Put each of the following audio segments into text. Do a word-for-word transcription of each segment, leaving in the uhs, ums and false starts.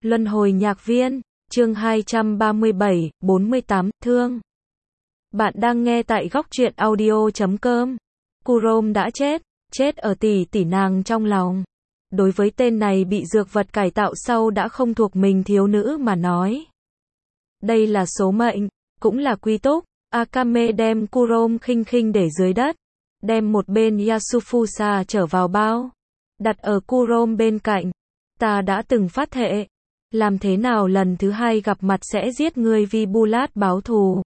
Luân hồi nhạc viên, chương hai trăm ba mươi bảy, bốn mươi tám, thương. Bạn đang nghe tại góc truyện audio chấm com. Kurom đã chết, chết ở tỷ tỷ nàng trong lòng. Đối với tên này bị dược vật cải tạo sau đã không thuộc mình thiếu nữ mà nói. Đây là số mệnh, cũng là quy túc. Akame đem Kurom khinh khinh để dưới đất, đem một bên Yasufusa trở vào bao, đặt ở Kurom bên cạnh. Ta đã từng phát thệ, làm thế nào lần thứ hai gặp mặt sẽ giết ngươi vì Bulat báo thù.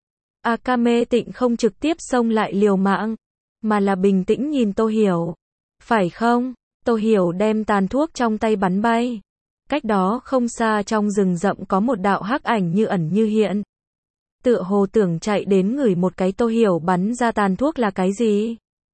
Akame Tịnh không trực tiếp xông lại liều mạng, mà là bình tĩnh nhìn Tô Hiểu. Phải không? Tô Hiểu đem tàn thuốc trong tay bắn bay. Cách đó không xa trong rừng rậm có một đạo hắc ảnh như ẩn như hiện. Tựa hồ tưởng chạy đến ngửi một cái. Tô Hiểu bắn ra tàn thuốc là cái gì?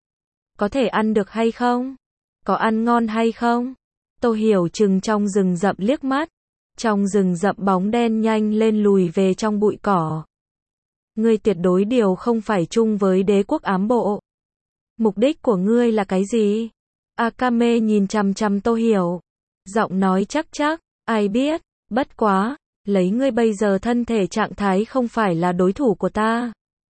Có thể ăn được hay không? Có ăn ngon hay không? Tô Hiểu chừng trong rừng rậm liếc mắt. Trong rừng rậm bóng đen nhanh lên lùi về trong bụi cỏ. Ngươi tuyệt đối điều không phải chung với đế quốc ám bộ. Mục đích của ngươi là cái gì? Akame nhìn chằm chằm Tô Hiểu. Giọng nói chắc chắc, ai biết, bất quá, lấy ngươi bây giờ thân thể trạng thái không phải là đối thủ của ta.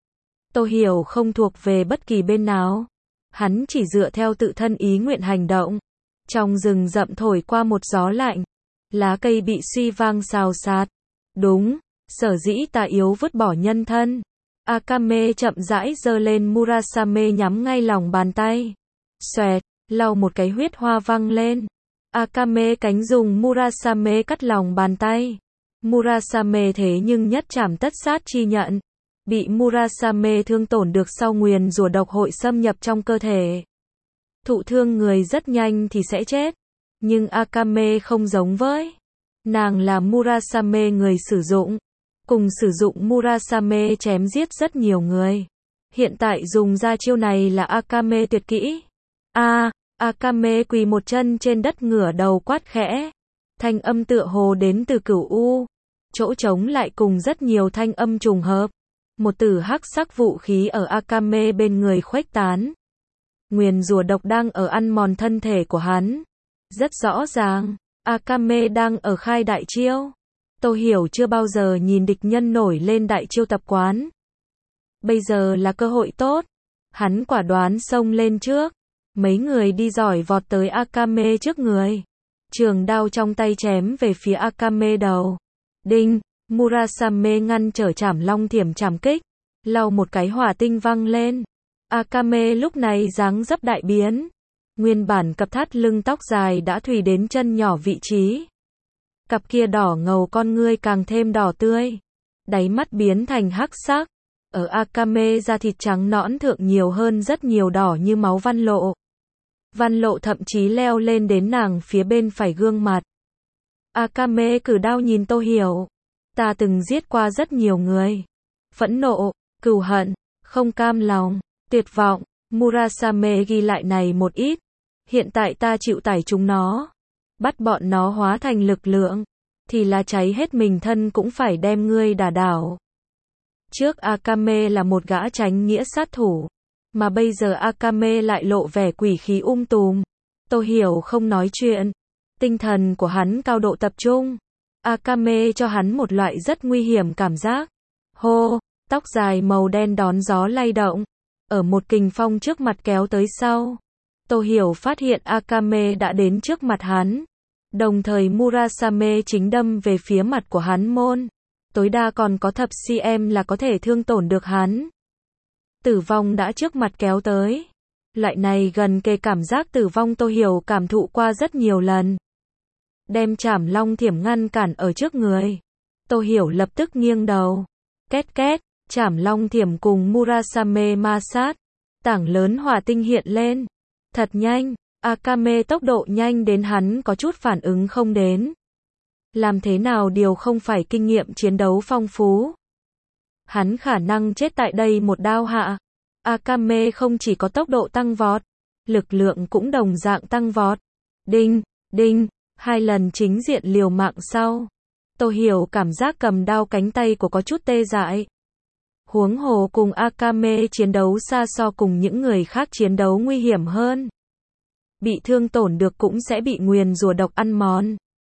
Tô Hiểu không thuộc về bất kỳ bên nào. Hắn chỉ dựa theo tự thân ý nguyện hành động. Trong rừng rậm thổi qua một gió lạnh. Lá cây bị suy vang xào xạc. Đúng, sở dĩ ta yếu vứt bỏ nhân thân. Akame chậm rãi giơ lên Murasame nhắm ngay lòng bàn tay. Xoẹt, lau một cái huyết hoa văng lên. Akame cánh dùng Murasame cắt lòng bàn tay. Murasame thế nhưng nhất trảm tất sát chi nhận. Bị Murasame thương tổn được sau nguyền rủa độc hội xâm nhập trong cơ thể. Thụ thương người rất nhanh thì sẽ chết. Nhưng Akame không giống với. Nàng là Murasame người sử dụng. Cùng sử dụng Murasame chém giết rất nhiều người. Hiện tại dùng ra chiêu này là Akame tuyệt kỹ. A, à, Akame quỳ một chân trên đất ngửa đầu quát khẽ. Thanh âm tựa hồ đến từ cửu u. Chỗ trống lại cùng rất nhiều thanh âm trùng hợp. Một tử hắc sắc vũ khí ở Akame bên người khuếch tán. Nguyền rủa độc đang ở ăn mòn thân thể của hắn. Rất rõ ràng, Akame đang ở khai đại chiêu. Tô Hiểu chưa bao giờ nhìn địch nhân nổi lên đại chiêu tập quán. Bây giờ là cơ hội tốt. Hắn quả đoán xông lên trước. Mấy người đi giỏi vọt tới Akame trước người. Trường đao trong tay chém về phía Akame đầu. Đinh, Murasame ngăn trở chảm long thiểm chảm kích. Lau một cái hỏa tinh văng lên. Akame lúc này dáng dấp đại biến. Nguyên bản cặp thắt lưng tóc dài đã thùy đến chân nhỏ vị trí. Cặp kia đỏ ngầu con ngươi càng thêm đỏ tươi. Đáy mắt biến thành hắc sắc. Ở Akame da thịt trắng nõn thượng nhiều hơn rất nhiều đỏ như máu văn lộ. Văn lộ thậm chí leo lên đến nàng phía bên phải gương mặt. Akame cử đao nhìn Tô Hiểu. Ta từng giết qua rất nhiều người. Phẫn nộ, cừu hận, không cam lòng, tuyệt vọng. Murasame ghi lại này một ít. Hiện tại ta chịu tải chúng nó. Bắt bọn nó hóa thành lực lượng. Thì là cháy hết mình thân cũng phải đem ngươi đả đảo. Trước Akame là một gã tránh nghĩa sát thủ. Mà bây giờ Akame lại lộ vẻ quỷ khí um tùm. Tô Hiểu không nói chuyện. Tinh thần của hắn cao độ tập trung. Akame cho hắn một loại rất nguy hiểm cảm giác. Hô, tóc dài màu đen đón gió lay động. Ở một kình phong trước mặt kéo tới sau. Tô Hiểu phát hiện Akame đã đến trước mặt hắn. Đồng thời Murasame chính đâm về phía mặt của hắn môn. Tối đa còn có thập cm là có thể thương tổn được hắn. Tử vong đã trước mặt kéo tới. Loại này gần kề cảm giác tử vong Tô Hiểu cảm thụ qua rất nhiều lần. Đem chảm long thiểm ngăn cản ở trước người. Tô Hiểu lập tức nghiêng đầu. Két két, chảm long thiểm cùng Murasame ma sát. Tảng lớn hỏa tinh hiện lên. Thật nhanh, Akame tốc độ nhanh đến hắn có chút phản ứng không đến. Làm thế nào điều không phải kinh nghiệm chiến đấu phong phú. Hắn khả năng chết tại đây một đao hạ. Akame không chỉ có tốc độ tăng vọt, lực lượng cũng đồng dạng tăng vọt. Đinh, đinh, hai lần chính diện liều mạng sau. Tô Hiểu cảm giác cầm đao cánh tay của có chút tê dại. Huống hồ cùng Akame chiến đấu xa so cùng những người khác chiến đấu nguy hiểm hơn. Bị thương tổn được cũng sẽ bị nguyền rủa độc ăn mòn.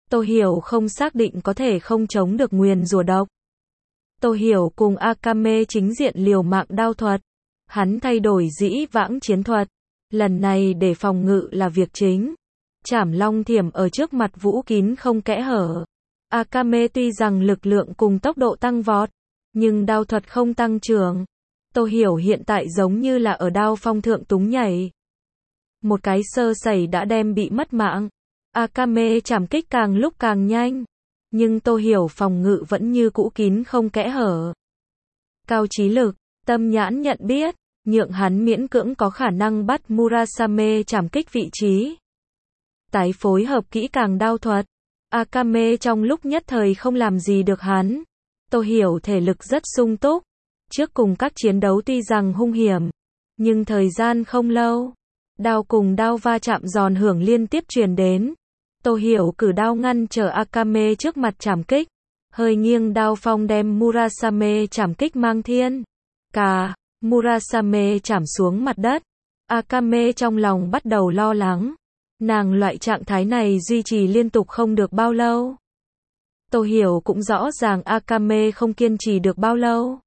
Tô Hiểu không xác định có thể không chống được nguyền rủa độc. Tô Hiểu cùng Akame chính diện liều mạng đao thuật. Hắn thay đổi dĩ vãng chiến thuật. Lần này để phòng ngự là việc chính. Trảm long thiểm ở trước mặt vũ kín không kẽ hở. Akame tuy rằng lực lượng cùng tốc độ tăng vọt, nhưng đao thuật không tăng trưởng. Tô Hiểu hiện tại giống như là ở đao phong thượng túng nhảy. Một cái sơ sẩy đã đem bị mất mạng. Akame trảm kích càng lúc càng nhanh. Nhưng Tô Hiểu phòng ngự vẫn như cũ kín không kẽ hở. Cao trí lực, tâm nhãn nhận biết, nhượng hắn miễn cưỡng có khả năng bắt Murasame trảm kích vị trí. Tái phối hợp kỹ càng đao thuật. Akame trong lúc nhất thời không làm gì được hắn. Tô Hiểu thể lực rất sung túc. Trước cùng các chiến đấu tuy rằng hung hiểm, nhưng thời gian không lâu. Đao cùng đao va chạm giòn hưởng liên tiếp truyền đến. Tô Hiểu cử đao ngăn trở Akame trước mặt trảm kích. Hơi nghiêng đao phong đem Murasame trảm kích mang thiên. Cà, Murasame chạm xuống mặt đất. Akame trong lòng bắt đầu lo lắng. Nàng loại trạng thái này duy trì liên tục không được bao lâu. Tô Hiểu cũng rõ ràng Akame không kiên trì được bao lâu.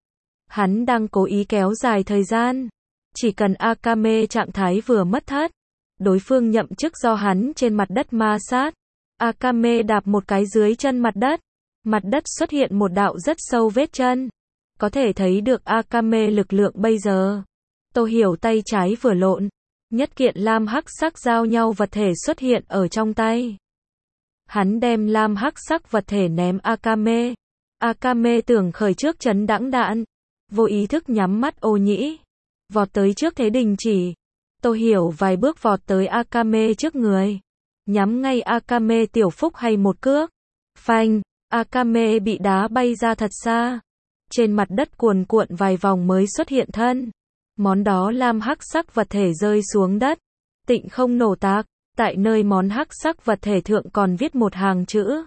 Hắn đang cố ý kéo dài thời gian. Chỉ cần Akame trạng thái vừa mất thất, đối phương nhậm chức do hắn trên mặt đất ma sát. Akame đạp một cái dưới chân mặt đất. Mặt đất xuất hiện một đạo rất sâu vết chân. Có thể thấy được Akame lực lượng bây giờ. Tô Hiểu tay trái vừa lộn. Nhất kiện lam hắc sắc giao nhau vật thể xuất hiện ở trong tay. Hắn đem lam hắc sắc vật thể ném Akame. Akame tưởng khởi trước chấn đãng đạn. Vô ý thức nhắm mắt ô nhĩ. Vọt tới trước thế đình chỉ. Tô Hiểu vài bước vọt tới Akame trước người. Nhắm ngay Akame tiểu phúc hay một cước. Phanh, Akame bị đá bay ra thật xa. Trên mặt đất cuồn cuộn vài vòng mới xuất hiện thân. Món đó lam hắc sắc vật thể rơi xuống đất. Tịnh không nổ tạc. Tại nơi món hắc sắc vật thể thượng còn viết một hàng chữ.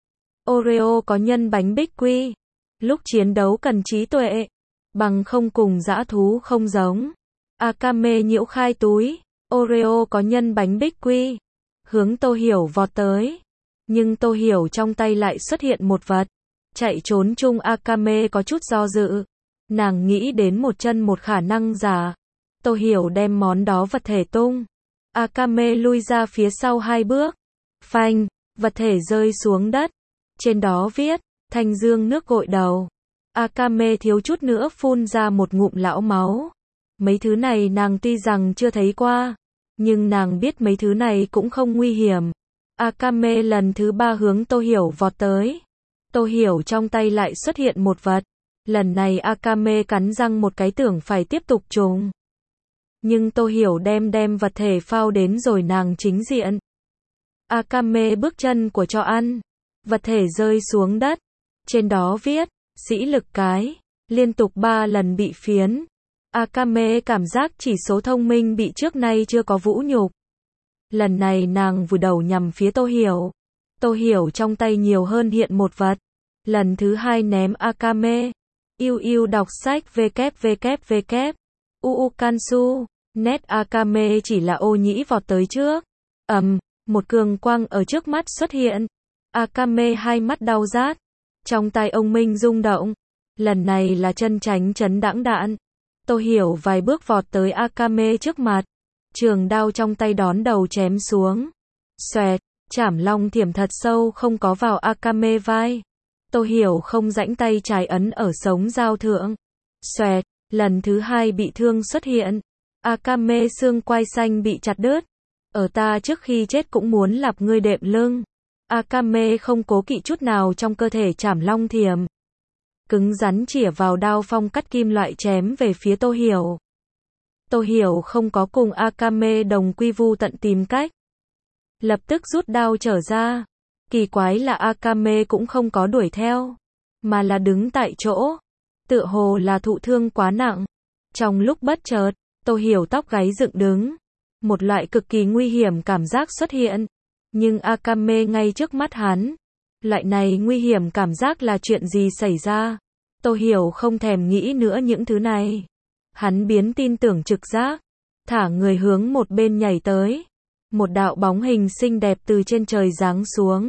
Oreo có nhân bánh bích quy. Lúc chiến đấu cần trí tuệ. Bằng không cùng dã thú không giống. Akame nhiễu khai túi. Oreo có nhân bánh bích quy. Hướng Tô Hiểu vọt tới. Nhưng Tô Hiểu trong tay lại xuất hiện một vật. Chạy trốn chung Akame có chút do dự. Nàng nghĩ đến một chân một khả năng giả. Tô Hiểu đem món đó vật thể tung. Akame lui ra phía sau hai bước. Phanh, vật thể rơi xuống đất. Trên đó viết, thanh dương nước gội đầu. Akame thiếu chút nữa phun ra một ngụm lão máu. Mấy thứ này nàng tuy rằng chưa thấy qua, nhưng nàng biết mấy thứ này cũng không nguy hiểm. Akame lần thứ ba hướng Tô Hiểu vọt tới. Tô Hiểu trong tay lại xuất hiện một vật. Lần này Akame cắn răng một cái tưởng phải tiếp tục trùng. Nhưng Tô Hiểu đem đem vật thể phao đến rồi nàng chính diện. Akame bước chân của cho ăn. Vật thể rơi xuống đất. Trên đó viết, sĩ lực cái. Liên tục ba lần bị phiến. Akame cảm giác chỉ số thông minh bị trước nay chưa có vũ nhục. Lần này nàng vùi đầu nhằm phía Tô Hiểu. Tô Hiểu trong tay nhiều hơn hiện một vật. Lần thứ hai ném Akame. Yêu yêu đọc sách www. Uu Kansu. Net Akame chỉ là ô nhĩ vọt tới trước. Ầm, um, một cường quang ở trước mắt xuất hiện. Akame hai mắt đau rát. Trong tay ông Minh rung động. Lần này là chân tránh chấn đãng đạn. Tô Hiểu vài bước vọt tới Akame trước mặt. Trường đao trong tay đón đầu chém xuống. Xoẹt, chảm long thiểm thật sâu không có vào Akame vai. Tô Hiểu không rãnh tay trái ấn ở sống dao thượng. Xoẹt, lần thứ hai bị thương xuất hiện. Akame xương quai xanh bị chặt đứt. Ở ta trước khi chết cũng muốn lặp ngươi đệm lưng. Akame không cố kỵ chút nào trong cơ thể chảm long thiểm. Cứng rắn chĩa vào đao phong cắt kim loại chém về phía Tô Hiểu. Tô Hiểu không có cùng Akame đồng quy vu tận tìm cách. Lập tức rút đao trở ra. Kỳ quái là Akame cũng không có đuổi theo. Mà là đứng tại chỗ. Tựa hồ là thụ thương quá nặng. Trong lúc bất chợt, Tô Hiểu tóc gáy dựng đứng. Một loại cực kỳ nguy hiểm cảm giác xuất hiện. Nhưng Akame ngay trước mắt hắn. Loại này nguy hiểm cảm giác là chuyện gì xảy ra? Tô Hiểu không thèm nghĩ nữa những thứ này. Hắn biến tin tưởng trực giác. Thả người hướng một bên nhảy tới. Một đạo bóng hình xinh đẹp từ trên trời giáng xuống.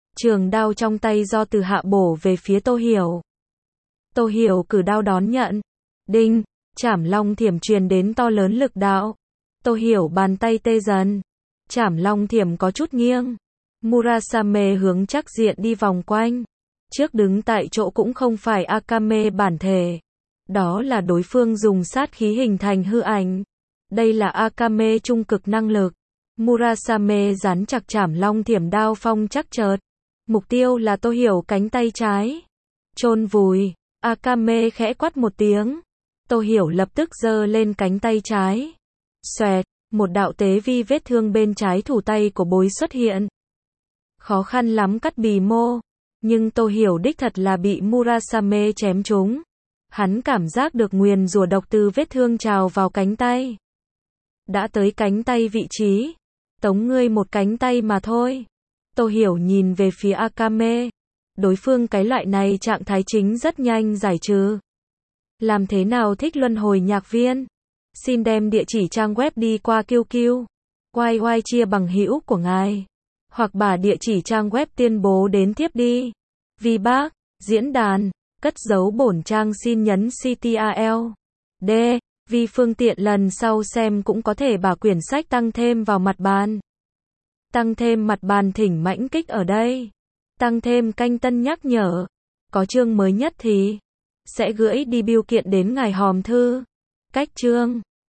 Trường đao trong tay do Từ Hạ bổ về phía Tô Hiểu. Tô Hiểu cử đao đón nhận. Đinh, Trảm Long Thiểm truyền đến to lớn lực đạo. Tô Hiểu bàn tay tê dần. Trảm Long Thiểm có chút nghiêng. Murasame hướng chắc diện đi vòng quanh. Trước đứng tại chỗ cũng không phải Akame bản thể. Đó là đối phương dùng sát khí hình thành hư ảnh. Đây là Akame trung cực năng lực. Murasame dán chặt Trảm Long Thiểm đao phong chắc chợt. Mục tiêu là Tô Hiểu cánh tay trái. Chôn vùi. Akame khẽ quát một tiếng. Tô Hiểu lập tức giơ lên cánh tay trái. Xoẹt, một đạo tế vi vết thương bên trái thủ tay của bối xuất hiện. Khó khăn lắm cắt bì mô. Nhưng Tô Hiểu đích thật là bị Murasame chém trúng. Hắn cảm giác được nguyền rủa độc từ vết thương trào vào cánh tay. Đã tới cánh tay vị trí. Tống ngươi một cánh tay mà thôi. Tô Hiểu nhìn về phía Akame. Đối phương cái loại này trạng thái chính rất nhanh giải trừ. Làm thế nào thích luân hồi nhạc viên? Xin đem địa chỉ trang web đi qua Q Q. Y Y chia bằng hữu của ngài. Hoặc bà địa chỉ trang web tuyên bố đến tiếp đi. Vì bác, diễn đàn, cất giấu bổn trang xin nhấn C T R L. D. Vì phương tiện lần sau xem cũng có thể bà quyển sách tăng thêm vào mặt bàn. Tăng thêm mặt bàn thỉnh mãnh kích ở đây. Tăng thêm canh tân nhắc nhở. Có chương mới nhất thì sẽ gửi đi bưu kiện đến ngài hòm thư. Cách chương